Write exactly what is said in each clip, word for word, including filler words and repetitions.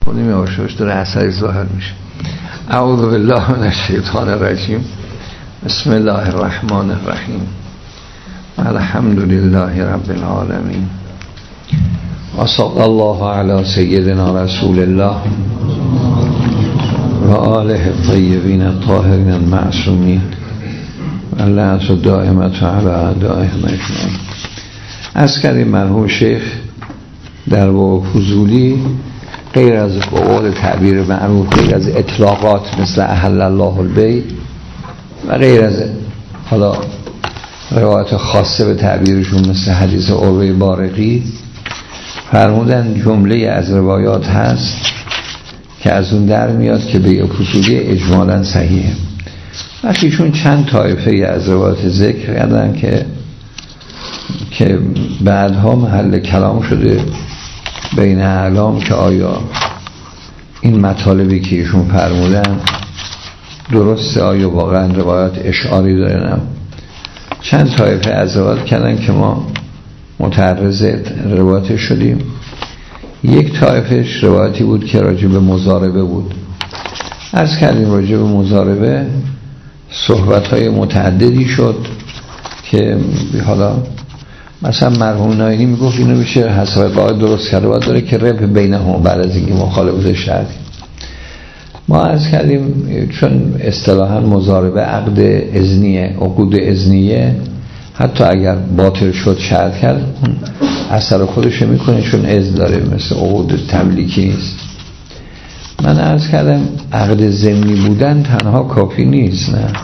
خودم یواشوش داره اثری ظاهر میشه. اعوذ بالله من الشیطان الرجیم. بسم الله الرحمن الرحیم. الحمد لله رب العالمین و صلی الله علی سیدنا رسول الله و آله الطیبین الطاهرین المعصومین و لعنت دائمة علی اعدائهم اجمعین. از کردیم مرحوم شیخ در باب فضولی غیر از قول تعبیر معروف، غیر از اطلاقات مثل احل الله البیع و غیر از حالا روایت خاصه به تعبیرشون مثل حدیث عروه بارقی، فرمودن جمله از روایات هست که از اون در میاد که بیع فضولی اجمالا صحیحه. وقتی چون چند طایفه از روایات ذکر کردن که که بعدها محل کلام شده بین اعلام که آیا این مطالبی که ایشون فرمودن درسته، آیا واقعا روایات اشعاری دارن. چند طایفه از روایات کردن که ما متعرض روایات شدیم. یک طایفهش روایتی بود که راجع به مضاربه بود. عرض کردیم راجع به مضاربه صحبت‌های متعددی شد که حالا مثلا مرحوم ناینی میگفت اینو میشه حساب قاعده درست کرده، باید داره که رب بینهم بعد از اینکه مخالفت شرط. ما عرض کردیم چون اصطلاحا مضاربه عقد اذنیه، عقود اذنیه، حتی اگر باطل شد شرط کرد اثر خودش میکنه چون اذن داره، مثل عقود تملیکی نیست. من عرض کردم عقد ضمنی بودن تنها کافی نیست. نه،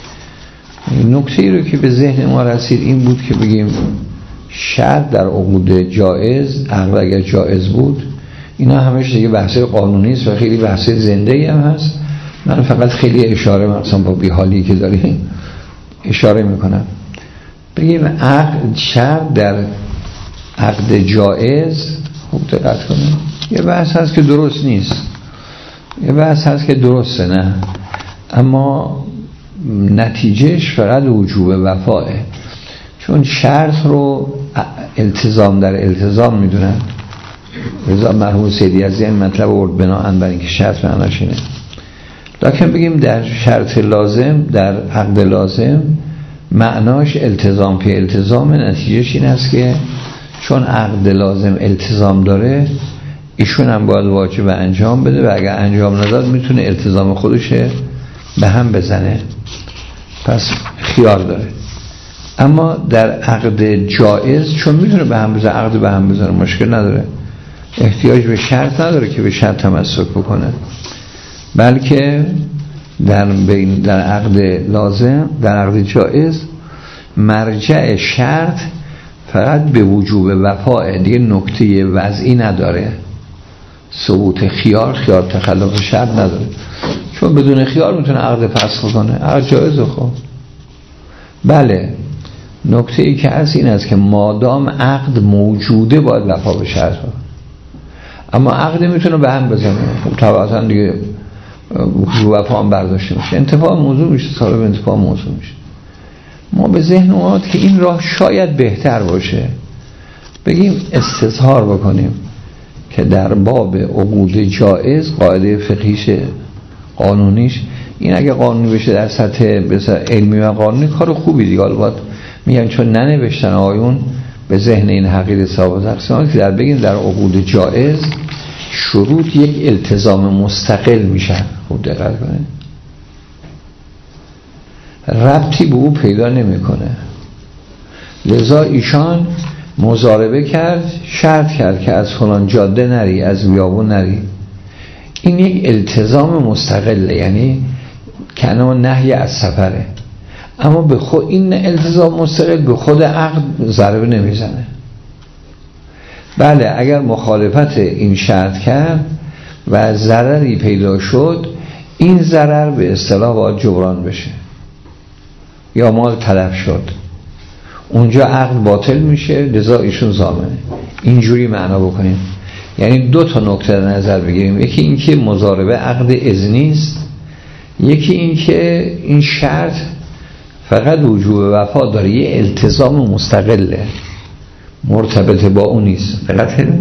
نکته ای رو که به ذهن ما رسید این بود که بگیم شرط در عقود جائز، عقد اگر جائز بود، اینا همش دیگه بحث قانونی است و خیلی بحث زنده‌ای هم هست. من فقط خیلی اشاره مثلا با بیحالی که داریم اشاره میکنم. بگیم عقد شرط در عقد جائز، خوب دقت کنید، یه بحث هست که درست نیست، یه بحث هست که درسته، نه، اما نتیجهش فقط وجوب وفاه، چون شرط رو التزام در التزام میدونن. رضا مرحوم سیدی از این مطلب آورد بناهن بر اینکه شرط معناش اینه. لکن بگیم در شرط لازم، در عقد لازم، معناش التزام پی التزام. نتیجهش این است که چون عقد لازم التزام داره، ایشون هم باید واجب انجام بده و اگر انجام نداد میتونه التزام خودش به هم بزنه، پس خیار داره. اما در عقد جائز چون میتونه به هم بزنه، عقد به هم بزنه، مشکل نداره، احتیاج به شرط نداره که به شرط تمسک بکنه، بلکه در بین در عقد لازم، در عقد جائز، مرجع شرط فقط به وجوب وفا، دیگه نکته وضعی نداره، ثبوت خیار خیار تخلف شرط نداره، چون بدون خیار میتونه عقد فسخ کنه، عقد جایزه. خب بله، نکته ای که از این است که مادام عقد موجوده باید وفا به شرط، اما عقد میتونه به هم بزنه، خب طبعا دیگه وفا هم برداشته میشه، انتفاع موضوع میشه، صاحب انتفاع موضوع میشه. ما به ذهن اومد که این راه شاید بهتر باشه، بگیم استظهار بکنیم که در باب عقود جائز قاعده فقهیش قانونیش این اگه قانونی بشه در سطح علمی و قانونی کار خوبی دیگه. البته میگن چون ننوشتن آیون به ذهن این حقیقت ثابت اقسام که در بگیم در عقود جائز شروط یک التزام مستقل میشن. خوب دقت کنید، ربطی به او پیدا نمیکنه. لذا ایشان مضاربه کرد، شرط کرد که از فلان جاده نری، از بیابون نری. این یک التزام مستقله، یعنی کنه نهی از سفره، اما به خود این التزام مستقل به خود عقد ضربه نمیزنه. بله، اگر مخالفت این شرط کرد و ضرری پیدا شد، این ضرر به اصطلاح باید جبران بشه یا مال تلف شد، اونجا عقد باطل میشه، لذا ایشون ضامنه. اینجوری معنا بکنیم، یعنی دو تا نکته در نظر بگیریم، یکی این که مضاربه عقد اذنی است، یکی این که این شرط فقط وجوب وفا داره، یه التزام مستقله، مرتبط با اون نیست، فقط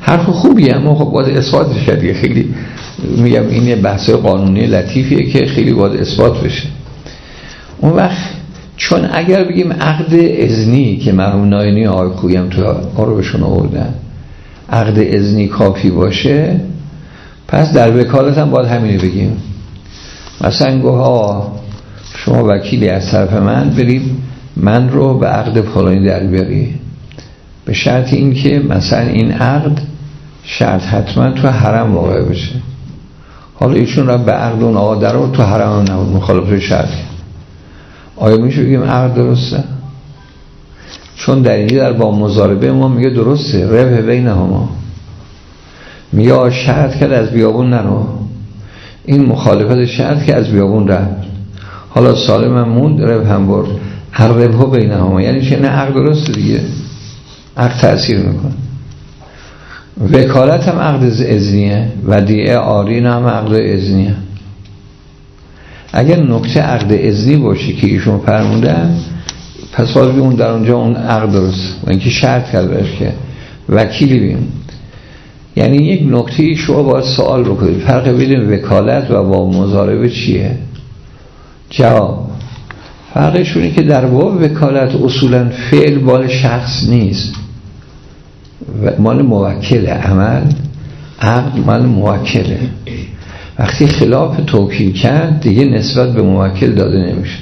حرف خوبیه اما خب باید اثباتش کرد. خیلی میگم این بحث قانونی لطیفیه که خیلی باید اثبات بشه. اون وقت چون اگر بگیم عقد اذنی که مرحوم ناینی آقای خویی هم تو آروبشون آوردن عقد اذنی کافی باشه، پس در وکالت هم باید همینی بگیم. مثلا گوه ها شما وکیلی از طرف من بریم من رو به عقد فلانی در بیاری، به شرط این که مثلا این عقد شرط حتما تو حرم واقع بشه. حالا ایشون رو به عقد اون آقا در رو تو حرم نبود، مخالف شرط. آیا میشه بگیم عقد درسته؟ چون در اینجا در با مضاربه ما میگه درسته، ربح بینهما، میگه شرط کرد از بیابون نرو، این مخالفت شرط که از بیابون رفت، حالا سالم هم موند، ربح هم برد، هر ربح بینهما، یعنی چه؟ نه عقد درسته دیگه، عقد تأثیر میکنه. وکالت هم عقد اذنیه، ودیعه آرین هم عقد اذنیه. اگر نکته عقد اذنی باشه که ایشون فرمودن، پس باید اون در اونجا اون عقد درست و اینکه شرط کرده که وکیلی بیم. یعنی یک نکته شما باید سوال بکنید فرق بین وکالت و با مضاربه چیه؟ جواب فرقشونه که در باب وکالت اصولا فعل مال شخص نیست، مال موکل، عمل عقد مال موکله. وقتی خلاف توکیل کرد دیگه نسبت به موکل داده نمیشه.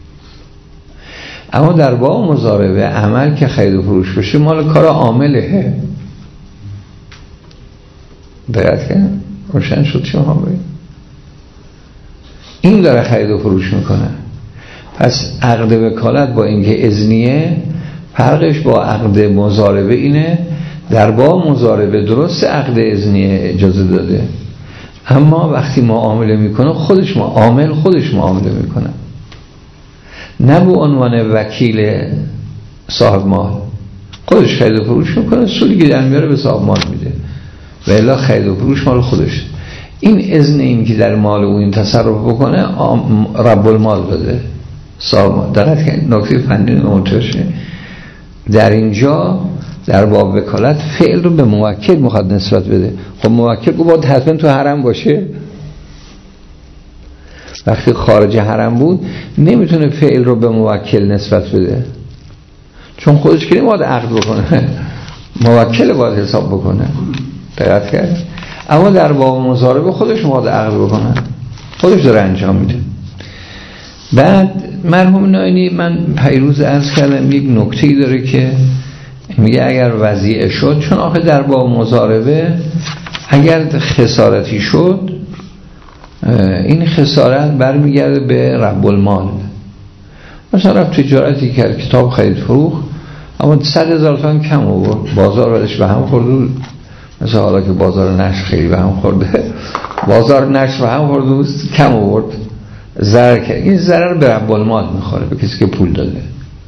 اما در باب مضاربه عمل که خرید و فروش بشه مال کار عامله. دقت کردن؟ روشن شد شما بگید؟ این داره خرید و فروش میکنه. پس عقد وکالت با اینکه اذنیه، فرقش با عقد مضاربه اینه در باب مضاربه درست عقد اذنیه اجازه داده، اما وقتی معامله میکنه خودش معامل خودش معامله میکنه، نه به عنوان وکیل صاحب مال. خودش خرید و فروش میکنه، سودی که در میاره به صاحب مال میده و الا خرید و فروش مال خودش. این اذن این که در مال او این تصرف بکنه رب المال داده صاحب مال. دقت کنید نکته فنی منتشه در اینجا در باب وکالت فعل رو به موکل میخواد نسبت بده. خب موکل رو باید حتما تو حرم باشه. وقتی خارج حرم بود نمیتونه فعل رو به موکل نسبت بده، چون خودش که نمیاد عقد بکنه، موکل باید حساب بکنه. دقت کرد؟ اما در باب مضاربه خودش باید عقد بکنه، خودش داره انجام میده. بعد مرحوم ناینی من پیروز عرض کردم یک نکته‌ای داره که میگه اگر وضیعه شد، چون آخه در باب مضاربه اگر خسارتی شد این خسارت برمیگرده به رب المال. مثلا رفت تجارتی کرد، کتاب خرید فروخت، اما صد هزار تومان کم آورد، بازار ولش به هم خورد. مثلا حالا که بازار نشر خیلی به هم خورده، بازار نشر به هم خورد کم آورد، ضرر کرد. این ضرر به رب المال میخوره، به کسی که پول داده.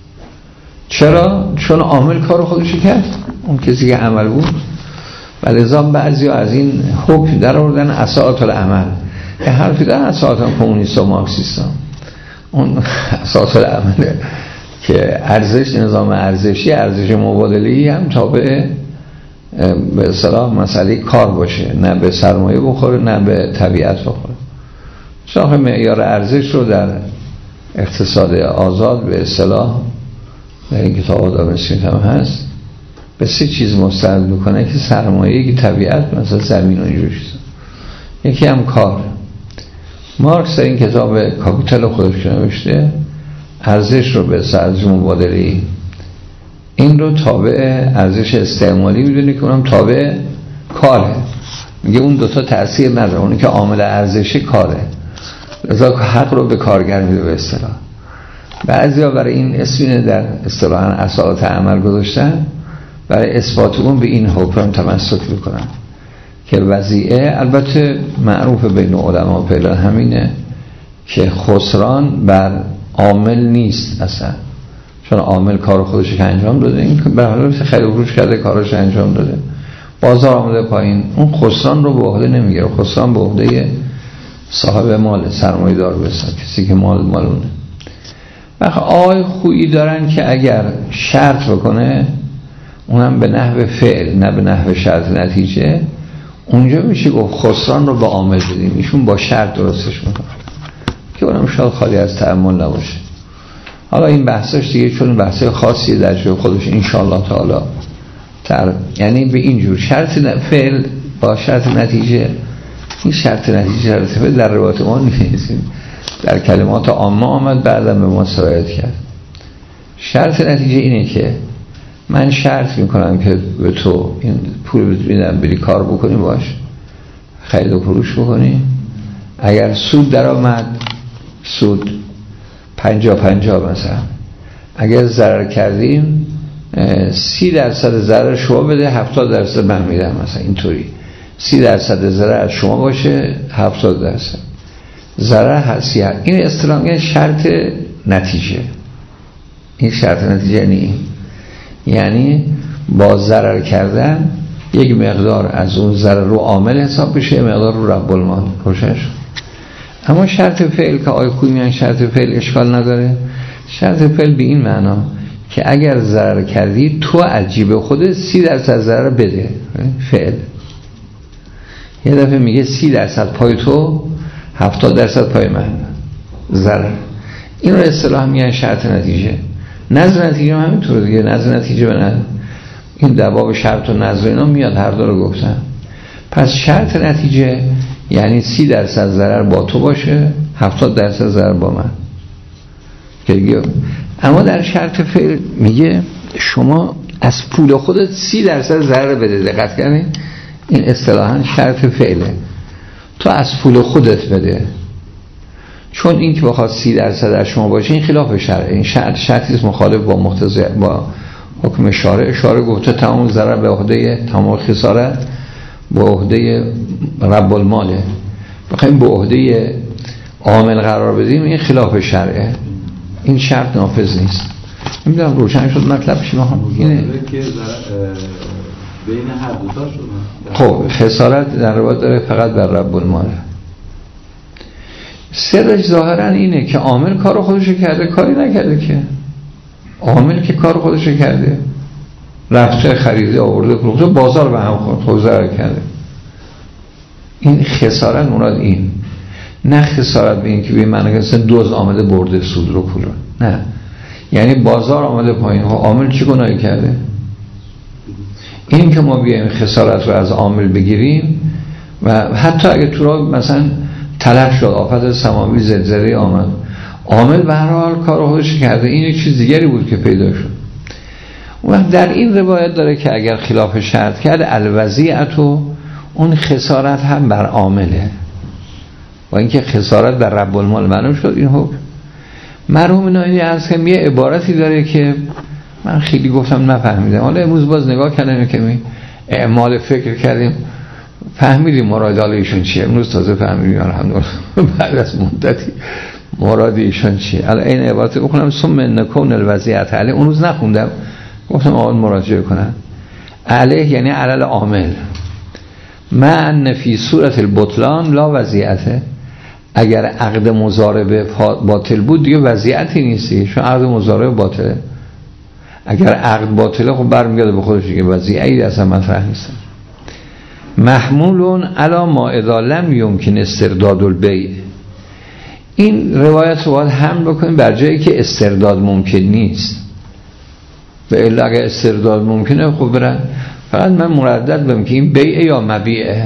چرا؟ چون عامل کارو خودش کرد، اون کسی که عمل بود. و لذا بعضیا از این حکم در آوردن اساءة العمل. یه حرفی در اساءة کمونیست و مارکسیست، اون اساءة العمله که ارزش نظام ارزشی ارزش مبادله‌ای هم تابع به اصطلاح مسئله کار باشه، نه به سرمایه بخوره نه به طبیعت بخوره. شاخه معیار ارزش رو در اقتصاد آزاد به اصطلاح در این کتاب آدم اسمیت هم هست به سه چیز مستند میکنه که سرمایه، که طبیعت مثلا زمین و اینجور چیزا، یکی هم کار. مارکس در این کتاب کاپیتال خودش نوشته ارزش رو به ارزش مبادله‌ای این رو تابع ارزش استعمالی میدونه که اونم تابع کاره. میگه اون دوتا تأثیر نداره، اونی که عامل ارزش کاره، لذا حق رو به کارگر میده به اصطلاح. بعضیا برای این اسمینه در اصطلاحاً اساءة عمل گذاشتن، برای اثبات اون به این حکم تمسک میکنن که وضیعه البته معروف بین علما فعلا همینه که خسران بر عامل نیست اصلا، چون عامل کار خودش که انجام داده، این به حال خرید و فروش کرده کارش انجام داده، بازار آمده پایین، اون خسران رو به عهده نمیگیره، خسران به عهده صاحب مال، سرمایه دار بسن، کسی که مال مالونه. وقت آقای خویی دارن که اگر شرط بکنه اونم به نحو فعل نه به نحو شرط نتیجه، اونجا میشه گفت خسران رو به عامل بدیم، ایشون با شرط درستش میکنه که اونم شاید خالی از تأمل نباشه. حالا این بحثاش دیگه چون بحثای خاصی در جای خودش انشاءالله تعالی تر، یعنی به اینجور شرط فعل با شرط نتیجه، این شرط نتیجه رتبه در روایت ما نیست، در کلمات عامه آمد بعدم به ما سرایت کرد. شرط نتیجه اینه که من شرط میکنم که به تو این پول میدم بری کار بکنی، باش خرید و فروش بکنی، اگر سود در آمد سود پنجا پنجا مثلا، اگر ضرر کردیم سی درصد ضرر شما بده هفتاد درصد من میدم، مثلا اینطوری سی درصد ضرر از شما باشه هفتاد درصد ضرر هستی. این اصطلاحاً میگن شرط نتیجه. این شرط نتیجه یعنی یعنی با ضرر کردن یک مقدار از اون ضرر رو عامل حساب بشه، مقدار رو رب المال روشن شد. اما شرط فعل که آیه خوی میگن شرط فعل اشکال نداره. شرط فعل به این معنا که اگر ضرر کردی تو از جیب خودت سی درصد ضرر بده. فعل یه دفعه میگه سی درصد پای تو هفتاد درصد پای من ضرر. این رو اصطلاح میگن شرط نتیجه. نظر نتیجه هم همینطوره دیگه، نظر نتیجه به نظر این دباب شرط و نظر اینا میاد، هر دو رو گفتم. پس شرط نتیجه یعنی سی درصد ضرر با تو باشه هفتاد درصد ضرر با من. اما در شرط فعل میگه شما از پول خودت سی درصد ضرر بده. دقت کنید این اصطلاحاً شرط فعله، تو از پول خودت بده، چون این که بخواد سی درصد از شما باشه این خلاف شرعه. این شرط شرطی مخالف با مقتضی با حکم شارع. شارع گفته تمام ضرر به عهده، تمام خسارت به عهده رب الماله، بخوایم به عهده عامل قرار بدیم این خلاف شرعه، این شرط نافذ نیست. نمیدونم روشن شد مطلب شما اینه که بین هر دو تا خب شد. خسارت در روایت داره فقط بر رب الماله. سرش ظاهرا اینه که عامل کار خودشو کرده، کاری نکرده که عامل که کار خودشو کرده، رفته خریده آورده فروخته، بازار به هم خورد، خود ضرر کرده. این خسارت مراد این، نه خسارت به این که به معنی که دوز آمده برده سود رو پول رو، نه، یعنی بازار آمده پایین، عامل چی گناهی کرده؟ این که ما بیایم خسارت رو از عامل بگیریم و حتی اگه تو را مثلا تلف شد، آفت سماوی زلزله آمد، عامل به هر حال کار خودش کرده، این یک چیز دیگری بود که پیدا شد. و در این روایت داره که اگر خلاف شرط کرد الوضیعتو، اون خسارت هم بر عامله، و اینکه خسارت بر رب المال معلوم شد. این حکم مرحوم نایینی از که یه عبارتی داره که من خیلی گفتم نفهمیدم، حالا امروز باز نگاه کردیم که می اعمال فکر کردیم فهمیدیم مراد ایشون چیه. امروز تازه فهمیدیم الحمدلله بعد از مدتی مراد ایشون چیه. الان این عبارت بخونم ثم نکون الوضیعت علیه، اون روز نخوندم گفتم آن مراجعه کنن علیه یعنی علل عامل، من فی صورت البطلان لا وضیعته. اگر عقد مضاربه باطل بود دیگه وضیعتی نیستی، چون عقد مضاربه باطله. اگر عقد باطله خب برمیگرده به خودش دیگه، وضیعتی اصلا مطرح نیست. محمولون علی ما اذا لم یمکن استرداد البیع. این روایت رو باید حمل بکنیم بر جایی که استرداد ممکن نیست. و الا اگر استرداد ممکنه خب برن، فقط من مردد بهم که این بیع یا مبیعه.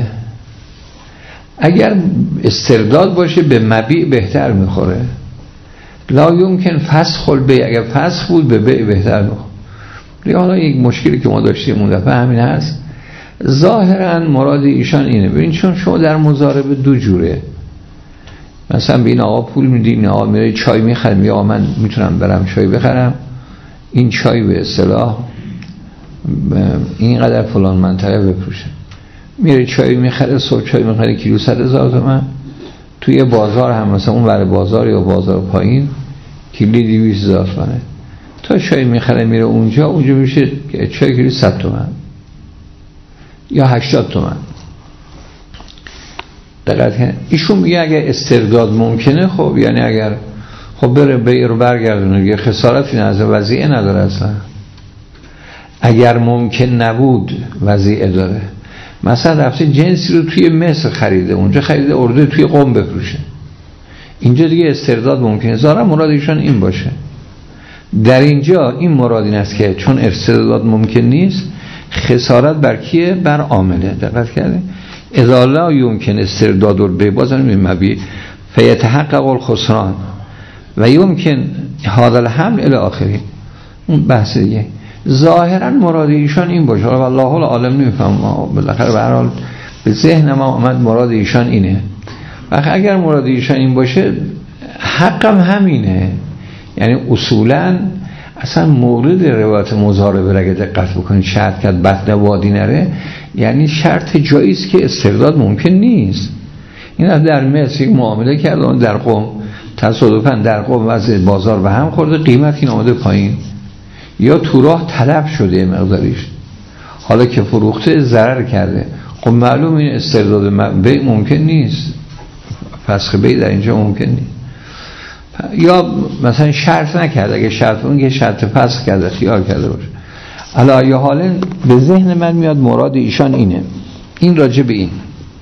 اگر استرداد باشه به مبیع بهتر میخوره. لا یمکن فسخ البیع، اگر فسخ بود به بیع بهتر میخوره. دیگه حالا یک مشکلی که ما داشتیم اون دفعه همین هست. ظاهرا مراد ایشان اینه. ببین چون شما در مضاربه دو جوره، مثلا به این آقا پول میدی، این آقا میره چای میخره، میگه آقا من میتونم برم چای بخرم، این چای به اصطلاح اینقدر فلان منطقه بفروشه، میره چای میخره، صبح چای میخره کیلو صد هزار تومان، توی بازار هم مثلا اون ور بازار یا بازار پایین کیلو دویست هزار تومانه، تا چای میخره میره اونجا، اونجا میشه چای کیلو صد تومان یا هشتاد تومان. دقیق کنه ایشون میگه اگر استرداد ممکنه خب یعنی اگر خب بره بیع رو برگردونه، یه خسارتی نه از وضعیه نداره اصلا. اگر ممکن نبود وضعیه داره. مثلا رفته جنسی رو توی مصر خریده، اونجا خریده اردو توی قم بفروشه، اینجا دیگه استرداد ممکنه. ظاهرا مراد ایشان این باشه. در اینجا این مراد این است که چون استرداد ممکن نیست، خسارت بر کیه؟ بر عامله. دقت کرده؟ اذا لا یمکن استرداد البیع، بازم این مبیع فیتحقق الخسران و یمکن هذا الحمل الی آخره. اون بحث دیگه. ظاهرا مراد ایشان این باشه، والله العالم نمیفهمم، بالاخره به هر حال به ذهن ما اومد مراد ایشان اینه. و اگر مراد ایشان این باشه، حقم همینه. یعنی اصولا اصلا مورد روایت مضاربه اگه دقت بکنید، شرط کرد بطن وادی نره، یعنی شرط جاییست که استرداد ممکن نیست. این از در مصر یک معامله کرد، اون در قم تصادفاً در قم وضع بازار به هم خورده، قیمت این آمده پایین، یا تو راه تلف شده مقداریش، حالا که فروخته ضرر کرده. خب معلوم این استرداد بیع ممکن نیست، فسخ بیع در اینجا ممکن نیست. یا مثلا شرط نکرد، اگه شرط اون که شرط فسخ کرده خیار کرده باشه. علی ای حال به ذهن من میاد مراد ایشان اینه. این راجع به این.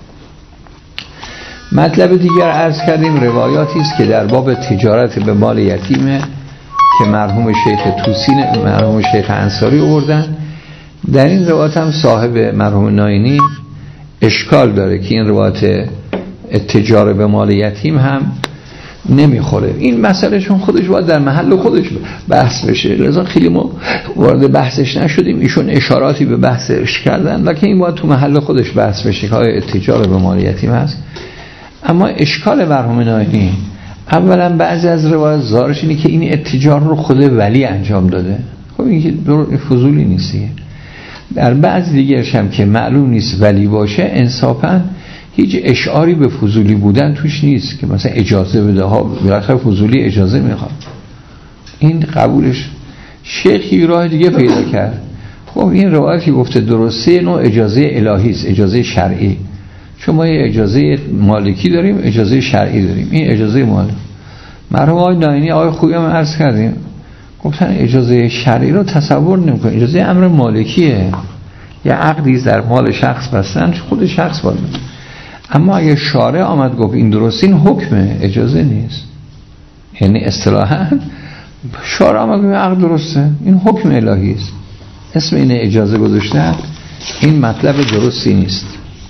مطلب دیگر عرض کردیم روایاتی است که در باب تجارت به مال یتیمه که مرحوم شیخ توسی مرحوم شیخ انصاری آوردن. در این روایت هم صاحب مرحوم ناینی اشکال داره که این روایت تجارت به مال یتیم هم نمیخوره. این مسئله چون خودش باید در محل خودش بحث بشه، لذا خیلی ما وارد بحثش نشدیم. ایشون اشاراتی به بحثش کردن، لکن این باید تو محل خودش بحث بشه که آیا تجارت به مال یتیم هست. اما اشکال مرحوم ناینی، اولا بعضی از روایات ظاهرش اینه که این اتجار رو خود ولی انجام داده. خب این که فضولی نیستیه. در بعض دیگرش هم که معلوم نیست ولی باشه، انصافا هیچ اشعاری به فضولی بودن توش نیست که مثلا اجازه بده ها، بالاخره فضولی اجازه میخواد. این قبولش شیخی راه دیگه پیدا کرد. خب این روایتی گفته درسته، نوع اجازه الهی است، اجازه شرعی. چون ما یه اجازه مالکی داریم، اجازه شرعی داریم. این اجازه مالکی. مرحوم آقای ناینی آقای خوبی هم عرض کردیم، گفتن اجازه شرعی رو تصور نمی‌کنه، اجازه امر مالکیه. یه عقدی در مال شخص بستن، خود شخص باید. اما اگه شارع آمد گفت این درست، این حکمه، اجازه نیست. یعنی اصطلاحاً شارع آمد گفت عقد درسته، این حکم الهی است. اسم این اجازه گذاشتن، این مطلب درستی نیست.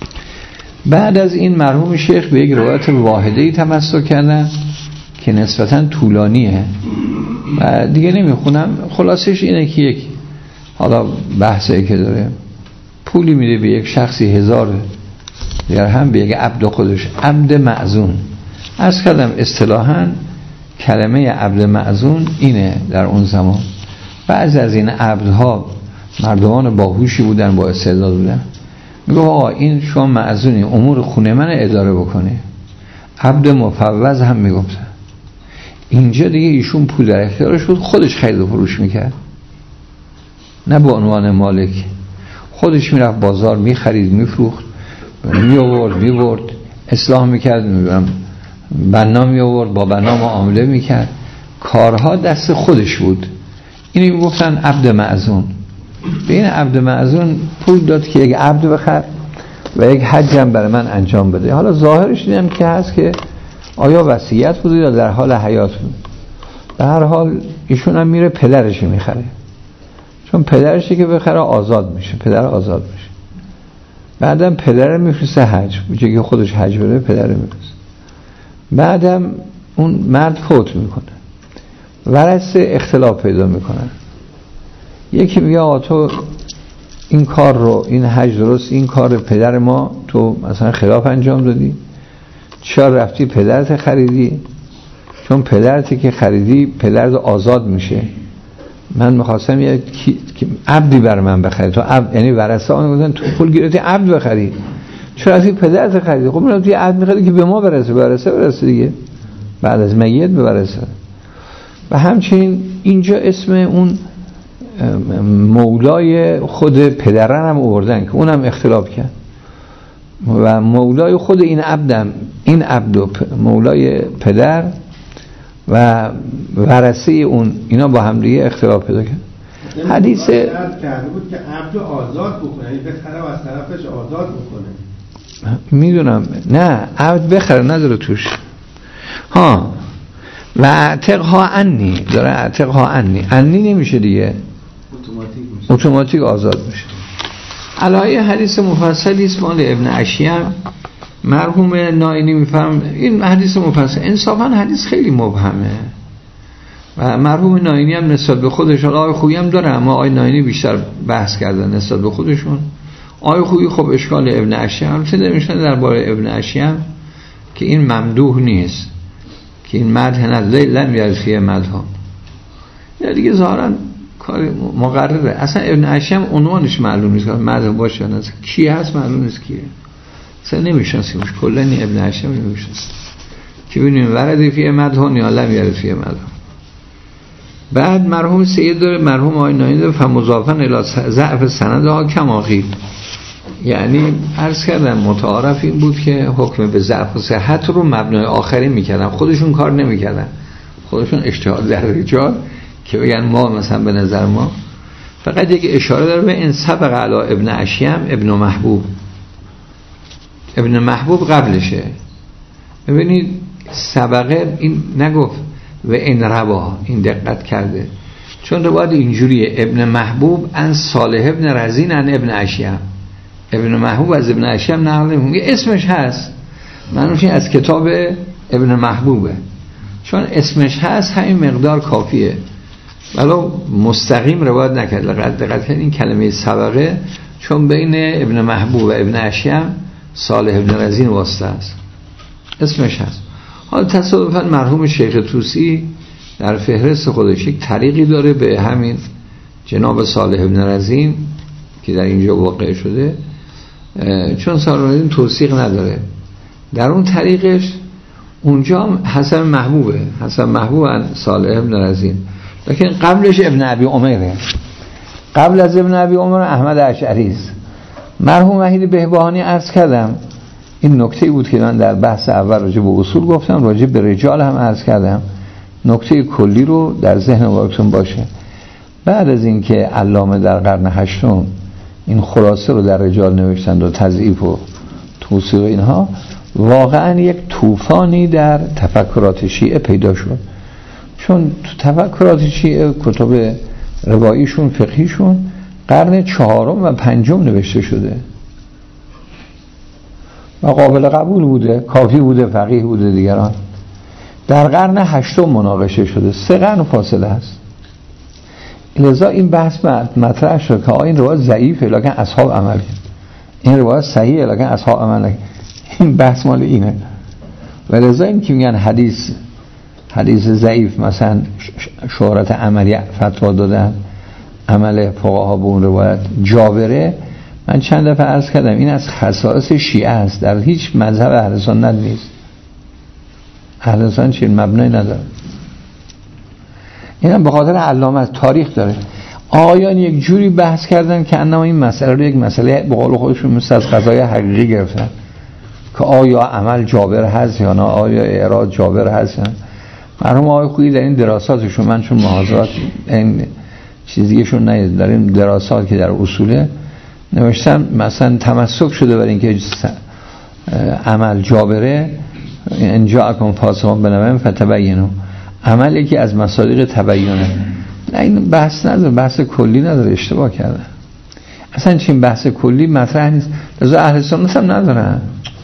بعد از این مرحوم شیخ به یک روایت واحده‌ای تمسک کردن که نسبتاً طولانیه و دیگه نمیخونم. خلاصش اینه که یک حالا بحثی که داره، پولی میده به یک شخصی هزار درهم به یک عبد خودش، عبد معزون. از کردم اصطلاحاً کلمه عبد معزون اینه در اون زمان. بعضی از این عبدها مردمان باهوشی بودن، با استعداد بودن. میگه آقا این شما معزونی، امور خونه من اداره بکنه. عبد مفوض هم میگفتن. اینجا دیگه ایشون پول در اختیارش بود، خودش خرید و فروش میکرد، نه به عنوان مالک. خودش میرفت بازار میخرید میفروخت، می آورد می برد، اصلاح میکرد، میبرم بنا می آورد، با بنا معامله میکرد، کارها دست خودش بود. اینو میگفتن عبد معزون. به این عبد معزون پول داد که یک عبد بخر و یک حج هم برای من انجام بده. حالا ظاهرش دیدم که هست که آیا وصیت بود یا در حال حیات بود. به هر حال ایشون هم میره پدرش میخره، چون پدرشی که بخره آزاد میشه، پدر آزاد میشه. بعدم پدر میفرسته حج، میگه که خودش حج بره، پدر میفرسته. بعدم اون مرد فوت میکنه، ورثه اختلاف پیدا میکنن. یکی میگه آقا تو این کار رو، این حج درست، این کار پدر ما تو مثلا خلاف انجام دادی، چرا رفتی پدرت خریدی؟ چون پدرت که خریدی پدرت آزاد میشه، من میخواستم یک عبدی بر من بخری، تو عبد، یعنی ورثه آن گفتن تو پول گرفتی عبد بخری، چرا رفتی پدرت خریدی؟ خب من رفتی عبد میخری که به ما برسه، برسه برسه دیگه، بعد از میت برسه. و همچنین اینجا اسم اون مولای خود پدرن هم آوردن که اونم اختلاف کرد، و مولای خود این عبدم، این عبد و مولای پدر و ورثه اون، اینا با هم دیگه اختلاف پیدا کرد. حدیث کرده بود که عبد آزاد بکنه، یعنی بخره و از طرفش آزاد بکنه. میدونم نه عبد بخره نداره توش. ها و اعتقها انی داره، اعتقها انی انی نمیشه دیگه، اتوماتیک میشه، اتوماتیک آزاد میشه. علایه حدیث مفصلی است مال ابن اشیم مرحوم نائینی میفهم. این حدیث مفصل انصافا حدیث خیلی مبهمه و مرحوم نائینی هم نسبت به خودش آقای خویی هم داره، اما آقای نائینی بیشتر بحث کردن نسبت به خودشون. آقای خویی خب اشکال ابن اشیم چه نمیشن درباره ابن اشیم که این ممدوح نیست، که این مدح نداره، لن یرفیه مدح یا دیگه ظاهرا کار مقرره. اصلا ابن اشیم عنوانش معلوم نیست که مدح باشه نه کی هست معلوم نیست کیه، اصلا نمیشناسیمش کلا. این ابن اشیم نمیشناسیم که ببینیم ورد فیه مدح یا لم یرد فیه مدح. بعد مرحوم سید داره، مرحوم آقای نائینی داره فمضافن الی ضعف سندها کما قیل، یعنی عرض کردم متعارف این بود که حکم به ضعف و صحت رو مبنای آخری میکردن، خودشون کار نمیکردن، خودشون اجتهاد در رجال که بگن ما مثلا به نظر ما. فقط یک اشاره داره به ان سبق علی ابن اشیم ابن محبوب، ابن محبوب قبلشه. ببینید سبقه این نگفت و این روا، این دقت کرده چون روایت اینجوریه ابن محبوب ان صالح ابن رزین ان ابن اشیم، ابن محبوب از ابن اشیم نقل میکنه، اسمش هست معنیش از کتاب ابن محبوبه، چون اسمش هست همین مقدار کافیه، ولو مستقیم روایت نکرد. دقت کنید این کلمه سبقه چون بین ابن محبوب و ابن اشیم صالح ابن رزین واسطه است، اسمش هست. حالا تصادفاً مرحوم شیخ طوسی در فهرست خودش یک طریقی داره به همین جناب صالح ابن رزین که در اینجا واقع شده، چون صالح ابن رزین توثیق نداره در اون طریقش، اونجا حسن محبوبه، حسن محبوب صالح ابن رزین، لیکن قبلش ابن ابی عمره، قبل از ابن ابی عمر احمد اشعری است. مرحوم وحید بهبهانی عرض کردم این نکته بود که من در بحث اول راجع به اصول گفتم، راجع به رجال هم عرض کردم، نکته کلی رو در ذهن وارتون باشه. بعد از اینکه علامه در قرن هشتم این خلاصه رو در رجال نوشتند و تضعیف و توصیح اینها، واقعا یک طوفانی در تفکرات شیعه پیدا شد، چون تو تفکرات شیعه کتب رواییشون فقهیشون قرن چهارم و پنجم نوشته شده و قابل قبول بوده، کافی بوده، فقیه بوده. دیگران در قرن هشتم مناقشه شده، سه قرن فاصله است. لذا این بحث مطرح شد که این روایت ضعیفه لکن اصحاب عمل کرد، این روایت صحیحه لکن اصحاب عمل کرد. این بحث مال اینه. و لذا این که میگن حدیث حدیث ضعیف مثلا شهرت عملی فتوا دادن، عمل فقها به اون روایت جابره. من چند دفعه عرض کردم این از خصائص شیعه است، در هیچ مذهب اهل سنت نیست. اهل سنت چنین مبنایی نداره. اینم به خاطر علامه تاریخ داره. آیان یک جوری بحث کردن که انما این مسئله رو یک مسئله به قول خودشون مثل از قضای حقیقی گرفتن که آیا عمل جابر هست یا نه، آیا اعراض جابر هست یا نه. مرحوم آقای خویی در این دراساتشون، من چون محاضرات این چیزیشون ندیدم، در این دراسات که در اصوله نوشتم مثلا تمسک شده برای اینکه عمل جابره، انجا اکن فاسقون بنویم فتبینو، عمل یکی از مصادیق تبینه. نه این بحث نداره، بحث کلی نداره، اشتباه کردن. اصلا چین بحث کلی مطرح نیست، لذا اهل سنت هم ندارن،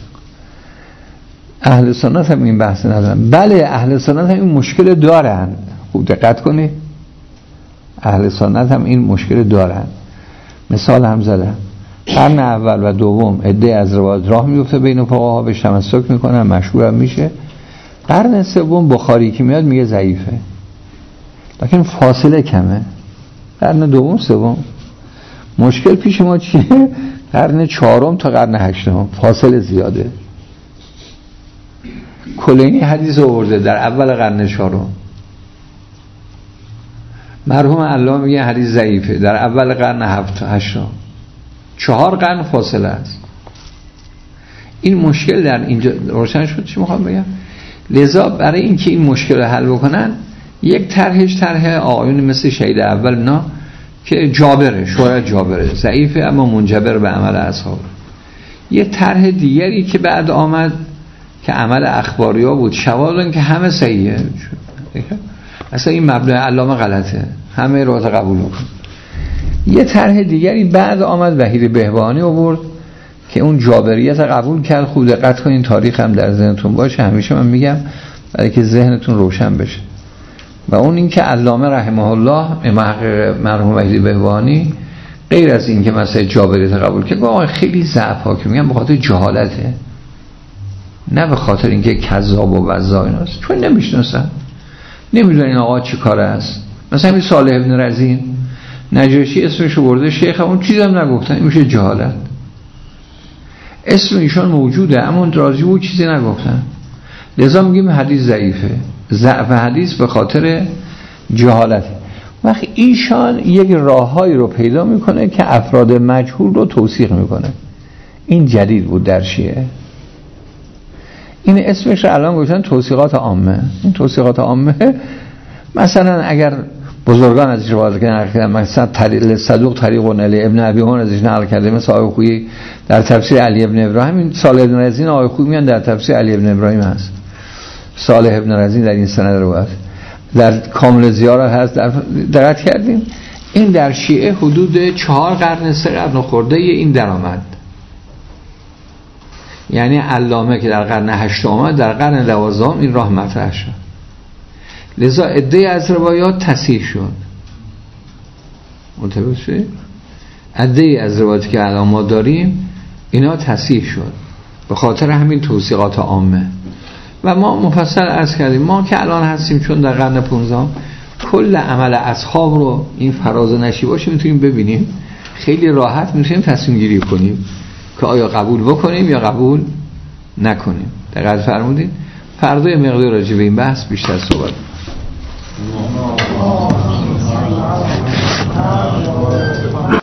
اهل سنت هم این بحث ندارن. بله اهل سنت هم این مشکل دارن، خوب دقت کنید، اهل سنت هم این مشکل دارن. مثال هم زدم، قرن اول و دوم عده از روایات راه میفته بین فقها، بهش تمسک میکنن، مشهور هم میشه. قرن سوم بخاری که میاد میگه ضعیفه، لیکن فاصله کمه. قرن دوم سوم مشکل پیش ما چیه؟ قرن چهارم تا قرن هشتم فاصله زیاده. کلینی حدیث آورده در اول قرن چهارم، مرحوم علامه میگه حدیث ضعیفه در اول قرن هفت هشتم، چهار قرن فاصله است. این مشکل در اینجا روشن شد. چی میخوام بگم؟ لذا برای اینکه این مشکل رو حل بکنن، یک طرحش طرح آقایون مثل شهید اول اینا که جابره، شهرت جابره، ضعیفه اما منجبر به عمل اصحاب. یه طرح دیگری که بعد آمد که عمل اخباریا بود، شواهد که همه صحیحه. اصلا این مبنای علامه غلطه، همه روایت قبول کن. یه طرح دیگری بعد آمد وحید بهبهانی آورد که اون جابریت قبول کرد. خوب دقت کنین، تاریخ هم در ذهنتون باشه، همیشه من میگم برای که ذهنتون روشن بشه. و اون این که علامه رحمه الله محقق مرحوم وحید بهبهانی غیر از این که مثلا جابریت قبول کرد، آقا خیلی ضعف ها که میگم به خاطر جهالته، نه به خاطر اینکه کذاب و وضاع ایناست، چون نمیشناسن، نمیدونن این آقا چی کاره است. مثلا این صالح ابن رزین نجاشی اسمشو برده، شیخ اون چیزم نگفتن، این میشه جهالت. اسم ایشان موجوده اما راضی بود چیزی نگفتن، لذا میگیم حدیث ضعیفه. ضعف حدیث به خاطر جهالت. وقتی ایشان یک راههایی رو پیدا میکنه که افراد مجهول رو توثیق میکنه. این جدید بود در شیعه. این اسمش رو الان گفتن توثیقات عامه. این توثیقات عامه مثلا اگر بزرگان ازش روایت کردن، مثلا صدوق طریق علی ابن ابی هون ازش نقل کرده، مثل آقای خویی در تفسیر علی ابن ابراهیم. این صالح ابن رزین آقای خویی میان در تفسیر علی ابن ابراهیم هست، صالح ابن رزین در این سند روایت در کامل زیاره هست. در دقت کردیم این در شیعه حدود چهار قرن سه قرن خورده این درآمد. یعنی علامه که در قرن هشتم آمد، در قرن دوازدهم این راه مطرح شد. لذا عده از روایات تصحیح شد. منتبه شدید؟ عده از روایاتی که الان ما داریم اینا تصحیح شد به خاطر همین توثیقات عامه. و ما مفصل عرض کردیم ما که الان هستیم چون در قرن پانزدهم کل عمل اصحاب رو این فراز نشیباش میتونیم ببینیم، خیلی راحت میتونیم تصمیم گیری کنیم که آیا قبول بکنیم یا قبول نکنیم. دقیق فرمودید؟ فردا مقدار راجع به این بحث بیشتر صحبت